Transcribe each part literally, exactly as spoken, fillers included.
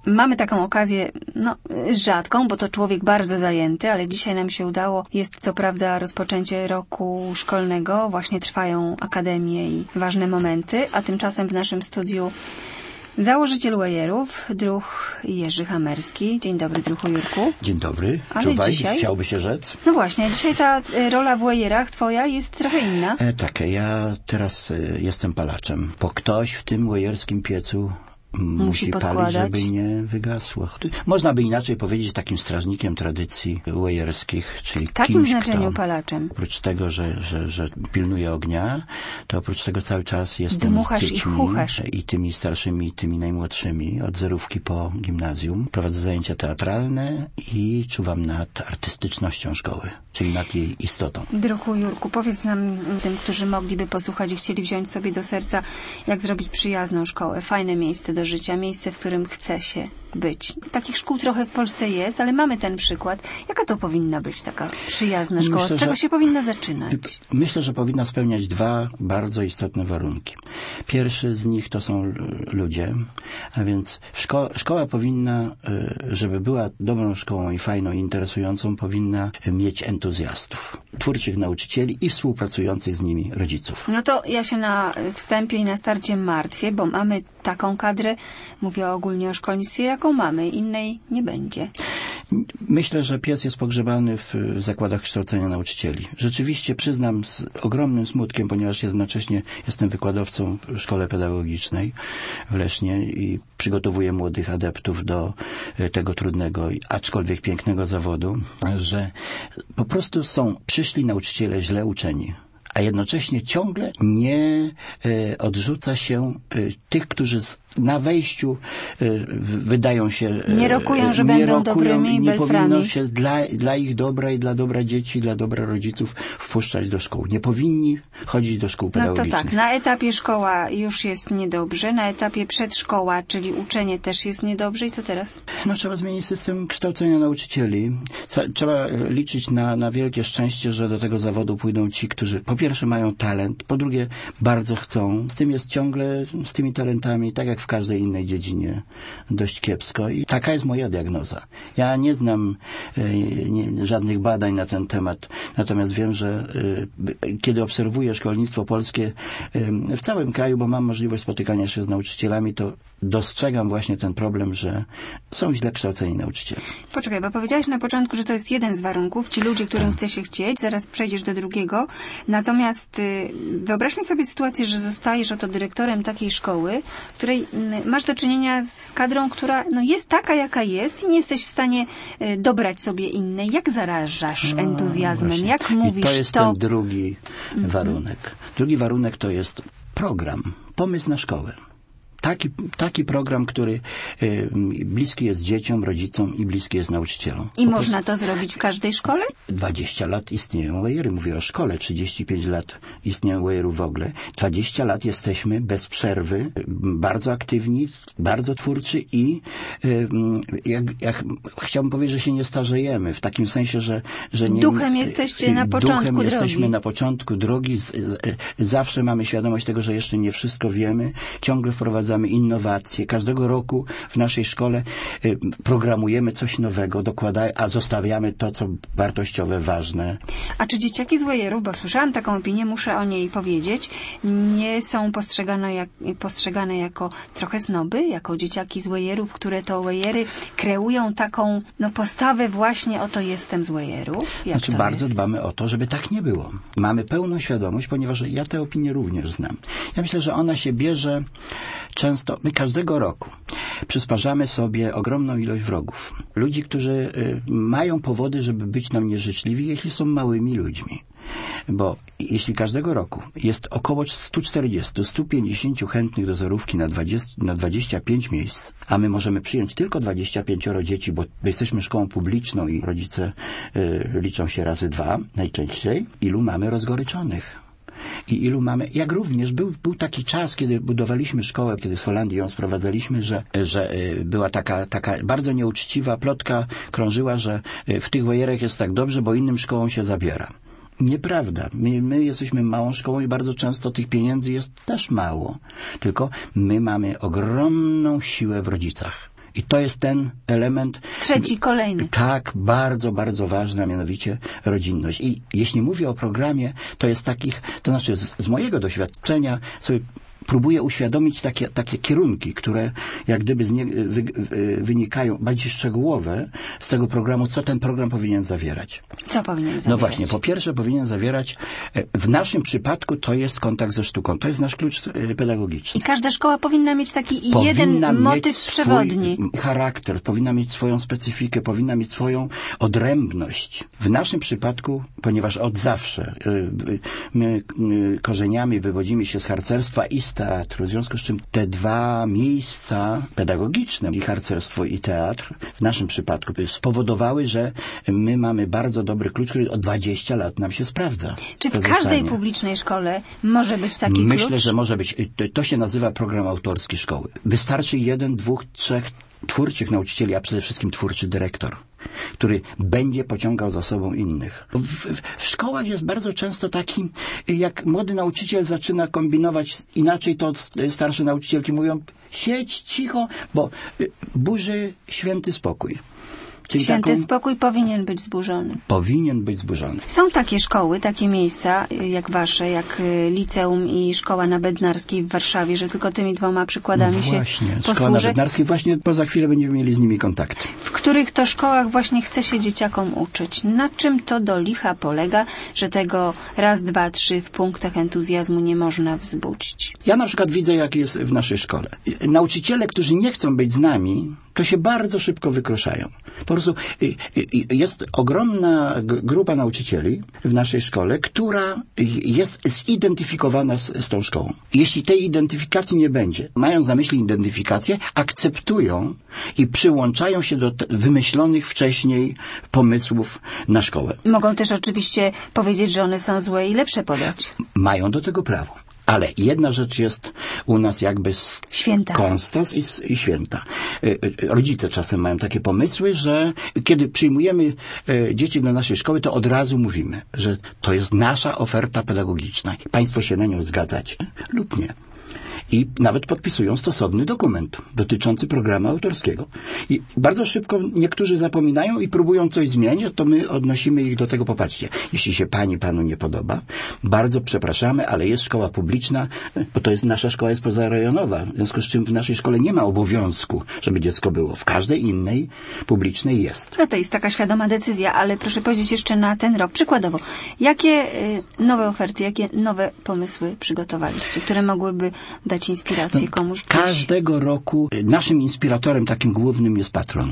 Mamy taką okazję, no rzadką, bo to człowiek bardzo zajęty, ale dzisiaj nam się udało. Jest co prawda rozpoczęcie roku szkolnego, właśnie trwają akademie i ważne momenty, a tymczasem w naszym studiu założyciel Wajerów, druh Jerzy Hamerski. Dzień dobry, druhu Jurku. Dzień dobry. Ale Czuwaj, dzisiaj... chciałby się rzec? No właśnie, dzisiaj ta rola w Wajerach twoja jest trochę inna. E, tak, ja teraz e, jestem palaczem, bo ktoś w tym wajerskim piecu musi, musi palić, żeby nie wygasło. Można by inaczej powiedzieć takim strażnikiem tradycji wajerskich, czyli w takim kimś, znaczeniu kto, palaczem. Oprócz tego, że, że, że pilnuje ognia, to oprócz tego cały czas jestem Dmuchasz z dziećmi i chuchasz. i tymi starszymi, i tymi najmłodszymi, od zerówki po gimnazjum. Prowadzę zajęcia teatralne i czuwam nad artystycznością szkoły, czyli nad jej istotą. Druhu Jurku, powiedz nam, tym, którzy mogliby posłuchać i chcieli wziąć sobie do serca, jak zrobić przyjazną szkołę, fajne miejsce do życia, miejsce, w którym chce się być. Takich szkół trochę w Polsce jest, ale mamy ten przykład. Jaka to powinna być taka przyjazna szkoła? Myślę, Od czego że, się powinna zaczynać? Myślę, że powinna spełniać dwa bardzo istotne warunki. Pierwszy z nich to są ludzie, a więc szko- szkoła powinna, żeby była dobrą szkołą i fajną, i interesującą, powinna mieć entuzjastów, twórczych nauczycieli i współpracujących z nimi rodziców. No to ja się na wstępie i na starcie martwię, bo mamy taką kadrę, mówię ogólnie o szkolnictwie, jaką mamy, innej nie będzie. Myślę, że pies jest pogrzebany w zakładach kształcenia nauczycieli. Rzeczywiście przyznam z ogromnym smutkiem, ponieważ jednocześnie jestem wykładowcą w szkole pedagogicznej w Lesznie i przygotowuję młodych adeptów do tego trudnego, aczkolwiek pięknego zawodu, że po prostu są przyszli nauczyciele źle uczeni, a jednocześnie ciągle nie e, odrzuca się e, tych, którzy z, na wejściu e, wydają się... E, nie rokują, że nie będą rokują, dobrymi nie belframi. powinno się dla, dla ich dobra i dla dobra dzieci, dla dobra rodziców wpuszczać do szkół. Nie powinni chodzić do szkół pedagogicznych. No to tak, na etapie szkoła już jest niedobrze, na etapie przedszkoła, czyli uczenie też jest niedobrze i co teraz? No trzeba zmienić system kształcenia nauczycieli. Trzeba liczyć na, na wielkie szczęście, że do tego zawodu pójdą ci, którzy po pierwsze mają talent, po drugie bardzo chcą. Z tym jest ciągle, z tymi talentami, tak jak w każdej innej dziedzinie, dość kiepsko. I taka jest moja diagnoza. Ja nie znam e, nie, żadnych badań na ten temat, natomiast wiem, że e, kiedy obserwuję szkolnictwo polskie e, w całym kraju, bo mam możliwość spotykania się z nauczycielami, to dostrzegam właśnie ten problem, że są źle kształceni nauczyciele. Poczekaj, bo powiedziałeś na początku, że to jest jeden z warunków, ci ludzie, którym tak. chce się chcieć, zaraz przejdziesz do drugiego. Natomiast y, wyobraźmy sobie sytuację, że zostajesz oto dyrektorem takiej szkoły, w której y, masz do czynienia z kadrą, która no, jest taka, jaka jest i nie jesteś w stanie y, dobrać sobie innej. Jak zarażasz No, entuzjazmem? właśnie. Jak mówisz I to jest to... ten drugi mhm. warunek. Drugi warunek to jest program, pomysł na szkołę. Taki, taki program, który y, bliski jest dzieciom, rodzicom i bliski jest nauczycielom. I po można prostu to zrobić w każdej szkole? dwadzieścia lat istnieją wajery. Mówię o szkole. trzydzieści pięć lat istnieją wajerów w ogóle. dwadzieścia lat jesteśmy bez przerwy, bardzo aktywni, bardzo twórczy i y, jak, jak, chciałbym powiedzieć, że się nie starzejemy. W takim sensie, że... że nie, duchem jesteście na początku duchem drogi. jesteśmy na początku drogi. Z, z, zawsze mamy świadomość tego, że jeszcze nie wszystko wiemy. Ciągle wprowadzamy innowacje. Każdego roku w naszej szkole y, programujemy coś nowego, dokładamy, a zostawiamy to, co wartościowe, ważne. A czy dzieciaki z wajerów, bo słyszałam taką opinię, muszę o niej powiedzieć, nie są postrzegane, jak, postrzegane jako trochę snoby, jako dzieciaki z wajerów, które to wajery kreują taką no, postawę właśnie oto jestem z wajerów? Jak znaczy to bardzo jest? dbamy o to, żeby tak nie było. Mamy pełną świadomość, ponieważ ja tę opinię również znam. Ja myślę, że ona się bierze często, my każdego roku przysparzamy sobie ogromną ilość wrogów. Ludzi, którzy y, mają powody, żeby być nam nieżyczliwi, jeśli są małymi ludźmi. Bo jeśli każdego roku jest około sto czterdzieści do stu pięćdziesięciu chętnych do zerówki na, dwadzieścia, na dwadzieścia pięć miejsc, a my możemy przyjąć tylko dwadzieścia pięcioro dzieci, bo jesteśmy szkołą publiczną i rodzice y, liczą się razy dwa najczęściej, ilu mamy rozgoryczonych? I ilu mamy, jak również był, był taki czas, kiedy budowaliśmy szkołę, kiedy z Holandii ją sprowadzaliśmy, że, że była taka, taka bardzo nieuczciwa plotka, krążyła, że w tych wajerach jest tak dobrze, bo innym szkołom się zabiera. Nieprawda. My, my jesteśmy małą szkołą i bardzo często tych pieniędzy jest też mało. Tylko my mamy ogromną siłę w rodzicach. I to jest ten element... Trzeci, kolejny. Tak, bardzo, bardzo ważny, a mianowicie rodzinność. I jeśli mówię o programie, to jest takich, to znaczy z, z mojego doświadczenia sobie próbuję uświadomić takie, takie kierunki, które jak gdyby z nie, wy, wy, wynikają bardziej szczegółowe z tego programu, co ten program powinien zawierać. Co powinien zawierać? No właśnie, po pierwsze powinien zawierać, w naszym przypadku to jest kontakt ze sztuką. To jest nasz klucz pedagogiczny. I każda szkoła powinna mieć taki powinna jeden motyw swój przewodni. Charakter, powinna mieć swoją specyfikę, powinna mieć swoją odrębność. W naszym przypadku, ponieważ od zawsze my korzeniami wywodzimy się z harcerstwa i z teatru, w związku z czym te dwa miejsca pedagogiczne, i harcerstwo, i teatr, w naszym przypadku spowodowały, że my mamy bardzo dobry klucz, który od dwudziestu lat nam się sprawdza. Czy w każdej publicznej szkole może być taki Myślę, klucz? że może być. To się nazywa program autorski szkoły. Wystarczy jeden, dwóch, trzech twórczych nauczycieli, a przede wszystkim twórczy dyrektor, który będzie pociągał za sobą innych. W, w, w szkołach jest bardzo często taki, jak młody nauczyciel zaczyna kombinować inaczej, to starsze nauczycielki mówią, siedź cicho, bo burzy święty spokój. Czyli Święty taką... spokój powinien być zburzony. Powinien być zburzony. Są takie szkoły, takie miejsca, jak wasze, jak Liceum i Szkoła na Bednarskiej w Warszawie, że tylko tymi dwoma przykładami no się właśnie, posłużę. Szkoła na Bednarskiej, właśnie poza chwilę będziemy mieli z nimi kontakt. W których to szkołach właśnie chce się dzieciakom uczyć. Na czym to do licha polega, że tego raz, dwa, trzy w punktach entuzjazmu nie można wzbudzić? Ja na przykład widzę, jak jest w naszej szkole. Nauczyciele, którzy nie chcą być z nami, to się bardzo szybko wykruszają. Po prostu jest ogromna grupa nauczycieli w naszej szkole, która jest zidentyfikowana z, z tą szkołą. Jeśli tej identyfikacji nie będzie, mając na myśli identyfikację, akceptują i przyłączają się do wymyślonych wcześniej pomysłów na szkołę. Mogą też oczywiście powiedzieć, że one są złe i lepsze podać. Mają do tego prawo. Ale jedna rzecz jest u nas jakby święta. Konstans i, i święta. Rodzice czasem mają takie pomysły, że kiedy przyjmujemy dzieci do naszej szkoły, to od razu mówimy, że to jest nasza oferta pedagogiczna. Państwo się na nią zgadzacie lub nie. I nawet podpisują stosowny dokument dotyczący programu autorskiego. I bardzo szybko niektórzy zapominają i próbują coś zmienić, to my odnosimy ich do tego, popatrzcie, jeśli się pani, panu nie podoba, bardzo przepraszamy, ale jest szkoła publiczna, bo to jest, nasza szkoła jest pozarejonowa, w związku z czym w naszej szkole nie ma obowiązku, żeby dziecko było. W każdej innej publicznej jest. No to jest taka świadoma decyzja, ale proszę powiedzieć jeszcze na ten rok, przykładowo, jakie y, nowe oferty, jakie nowe pomysły przygotowaliście, które mogłyby dać inspirację komuś gdzieś? Każdego roku naszym inspiratorem takim głównym jest patron.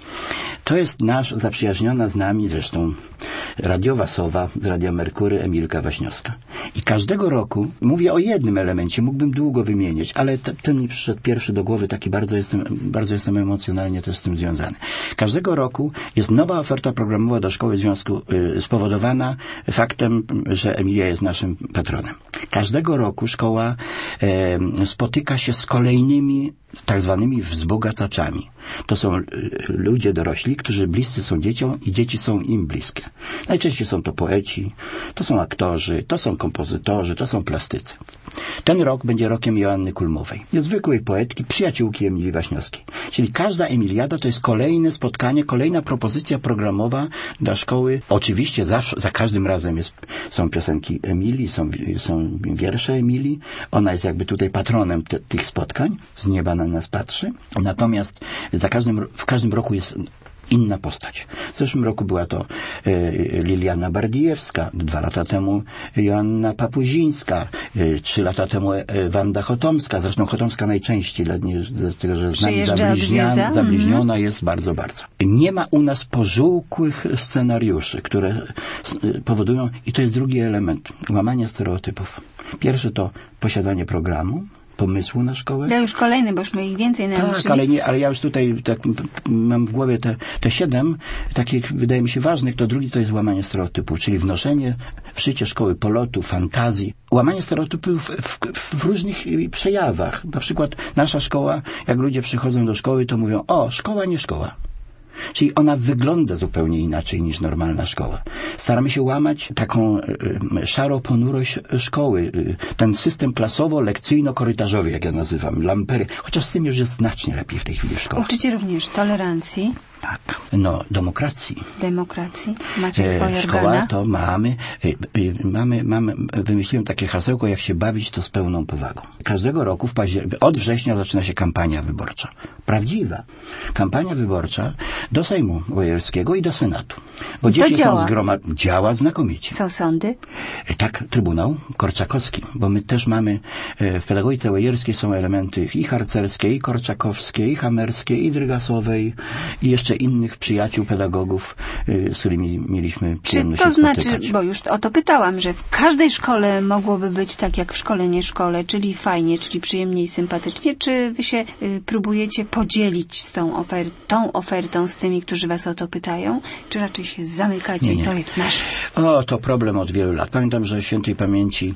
To jest nasz, zaprzyjaźniona z nami zresztą radiowa sowa z Radia Merkury, Emilka Waśniowska. I każdego roku, mówię o jednym elemencie, mógłbym długo wymienić, ale te, ten mi przyszedł pierwszy do głowy, taki bardzo jestem, bardzo jestem emocjonalnie też z tym związany. Każdego roku jest nowa oferta programowa do szkoły w związku y, spowodowana faktem, że Emilia jest naszym patronem. Każdego roku szkoła y, spotyka się z kolejnymi tak zwanymi wzbogacaczami. To są ludzie dorośli, którzy bliscy są dzieciom i dzieci są im bliskie. Najczęściej są to poeci, to są aktorzy, to są kompozytorzy, to są plastycy. Ten rok będzie rokiem Joanny Kulmowej, niezwykłej poetki, przyjaciółki Emilii Waśniowskiej. Czyli każda Emiliada to jest kolejne spotkanie, kolejna propozycja programowa dla szkoły. Oczywiście zawsze, za każdym razem jest, są piosenki Emilii, są, są wiersze Emilii. Ona jest jakby tutaj patronem te, tych spotkań. Z nieba na nas patrzy. Natomiast za każdym, w każdym roku jest inna postać. W zeszłym roku była to e, Liliana Bardijewska, dwa lata temu Joanna Papuzińska, e, trzy lata temu e, Wanda Chotomska. Zresztą Chotomska najczęściej, dlatego że z nami zabliźnia, zabliźniona mm-hmm. jest bardzo, bardzo. Nie ma u nas pożółkłych scenariuszy, które e, powodują, i to jest drugi element, łamanie stereotypów. Pierwszy to posiadanie programu, pomysłu na szkołę. Ja już kolejny, bo już my ich więcej nauczyli. Tak, ale, nie, ale ja już tutaj tak, mam w głowie te, te siedem, takich wydaje mi się ważnych, to drugi to jest łamanie stereotypów, czyli wnoszenie w życie szkoły polotu, fantazji. Łamanie stereotypów w, w, w różnych przejawach. Na przykład nasza szkoła, jak ludzie przychodzą do szkoły, to mówią, o, szkoła, nie szkoła. Czyli ona wygląda zupełnie inaczej niż normalna szkoła. Staramy się łamać taką y, szaro-ponurość szkoły. Y, ten system klasowo-lekcyjno-korytarzowy, jak ja nazywam, lampery. Chociaż z tym już jest znacznie lepiej w tej chwili w szkołach. Uczycie również tolerancji. Tak. No, demokracji. Demokracji. Macie swoje e, Szkoła organa. to mamy, y, y, mamy, mamy, wymyśliłem takie hasełko, jak się bawić, to z pełną powagą. Każdego roku w paździer- od września zaczyna się kampania wyborcza. Prawdziwa. Kampania wyborcza do Sejmu Łojerskiego i do Senatu. Bo I to dzieci działa. są zgromadzone. Działa znakomicie. Są sądy? E, Tak, Trybunał Korczakowski, bo my też mamy e, w pedagogice łojerskiej są elementy i harcerskiej, i korczakowskiej, i hamerskiej, i drygasowej, i jeszcze innych przyjaciół pedagogów, y, z którymi mieliśmy Czy przyjemność to się znaczy, spotykać. bo już o to pytałam, że w każdej szkole mogłoby być tak jak w szkole, nie szkole, czyli fajnie, czyli przyjemnie i sympatycznie, czy wy się y, próbujecie podzielić z tą, ofer- tą ofertą z tymi, którzy was o to pytają, czy raczej się zamykacie Nie, i nie. to jest nasze? O, to problem od wielu lat. Pamiętam, że świętej pamięci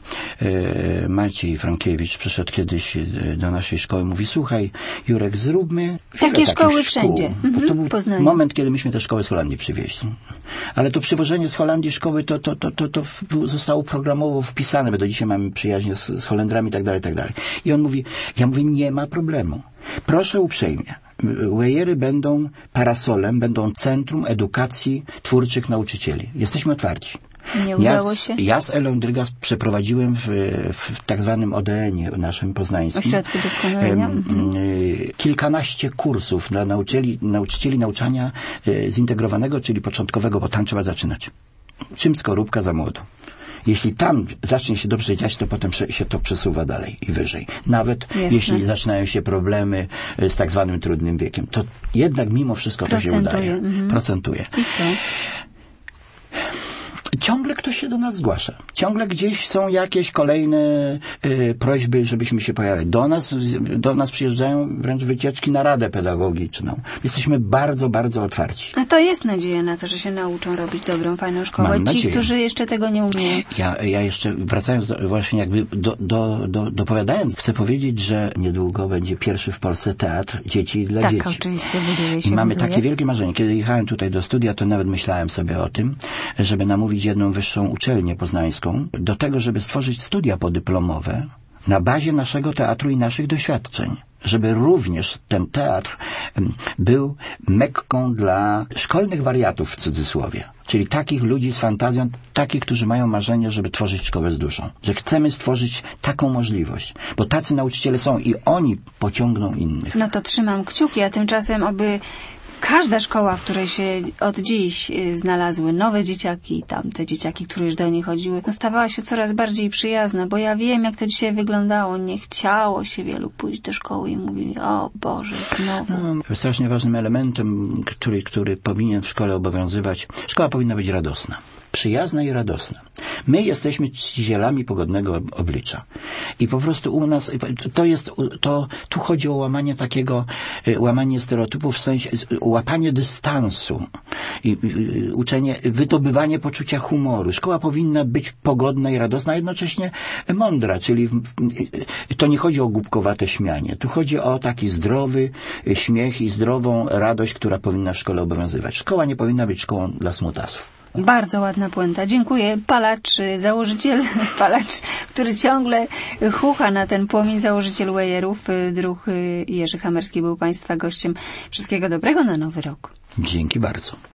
e, Maciej Frankiewicz przyszedł kiedyś e, do naszej szkoły, mówi, słuchaj, Jurek, zróbmy wiele Takie takich szkoły szkół. wszędzie. Mhm, Bo to był w Poznaniu. moment, kiedy myśmy te szkoły z Holandii przywieźli. Ale to przywożenie z Holandii szkoły, to, to, to, to, to w- zostało programowo wpisane, bo do dzisiaj mamy przyjaźnie z, z Holendrami i tak dalej, i tak dalej. I on mówi, ja mówię, nie ma problemu. Proszę uprzejmie. Łojery będą parasolem, będą centrum edukacji twórczych nauczycieli. Jesteśmy otwarci. Nie Ja udało z, się? ja z Elą Drygas przeprowadziłem w, w tak zwanym O D N-ie naszym poznańskim Ośrodku doskonalenia? em, y, kilkanaście kursów dla nauczycieli, nauczycieli nauczania y, zintegrowanego, czyli początkowego, bo tam trzeba zaczynać. Czym skorupka za młodu. Jeśli tam zacznie się dobrze dziać, to potem prze- się to przesuwa dalej i wyżej. Nawet Jasne. jeśli zaczynają się problemy y, z tak zwanym trudnym wiekiem. To jednak mimo wszystko to się Procentuje, udaje. mhm. Procentuje. I co? Ciągle ktoś się do nas zgłasza. Ciągle gdzieś są jakieś kolejne y, prośby, żebyśmy się pojawiali. Do nas, do nas przyjeżdżają wręcz wycieczki na Radę Pedagogiczną. Jesteśmy bardzo, bardzo otwarci. A to jest nadzieja na to, że się nauczą robić dobrą, fajną szkołę. Mam Ci, nadzieję. którzy jeszcze tego nie umieją. Ja, ja jeszcze wracając do, właśnie jakby do, do, do, dopowiadając, chcę powiedzieć, że niedługo będzie pierwszy w Polsce teatr dzieci dla Tak, dzieci. oczywiście, buduje się. I mamy buduje. takie wielkie marzenie. Kiedy jechałem tutaj do studia, to nawet myślałem sobie o tym, żeby namówić jedną wyższą uczelnię poznańską do tego, żeby stworzyć studia podyplomowe na bazie naszego teatru i naszych doświadczeń. Żeby również ten teatr em, był mekką dla szkolnych wariatów w cudzysłowie. Czyli takich ludzi z fantazją, takich, którzy mają marzenie, żeby tworzyć szkołę z duszą. Że chcemy stworzyć taką możliwość. Bo tacy nauczyciele są i oni pociągną innych. No to trzymam kciuki, a tymczasem oby każda szkoła, w której się od dziś y, znalazły nowe dzieciaki, tamte dzieciaki, które już do niej chodziły, no stawała się coraz bardziej przyjazna, bo ja wiem, jak to dzisiaj wyglądało. Nie chciało się wielu pójść do szkoły i mówili, o Boże, znowu. No, strasznie ważnym elementem, który, który powinien w szkole obowiązywać, szkoła powinna być radosna. Przyjazna i radosna. My jesteśmy czcicielami pogodnego oblicza. I po prostu u nas, to jest, to, tu chodzi o łamanie takiego, łamanie stereotypów, w sensie, łapanie dystansu. I, i uczenie, wydobywanie poczucia humoru. Szkoła powinna być pogodna i radosna, a jednocześnie mądra, czyli w, w, to nie chodzi o głupkowate śmianie. Tu chodzi o taki zdrowy śmiech i zdrową radość, która powinna w szkole obowiązywać. Szkoła nie powinna być szkołą dla smutasów. Bardzo ładna puenta. Dziękuję. Palacz, założyciel, palacz, który ciągle chucha na ten płomień, założyciel Łojerów, druh Jerzy Hamerski był Państwa gościem. Wszystkiego dobrego na nowy rok. Dzięki bardzo.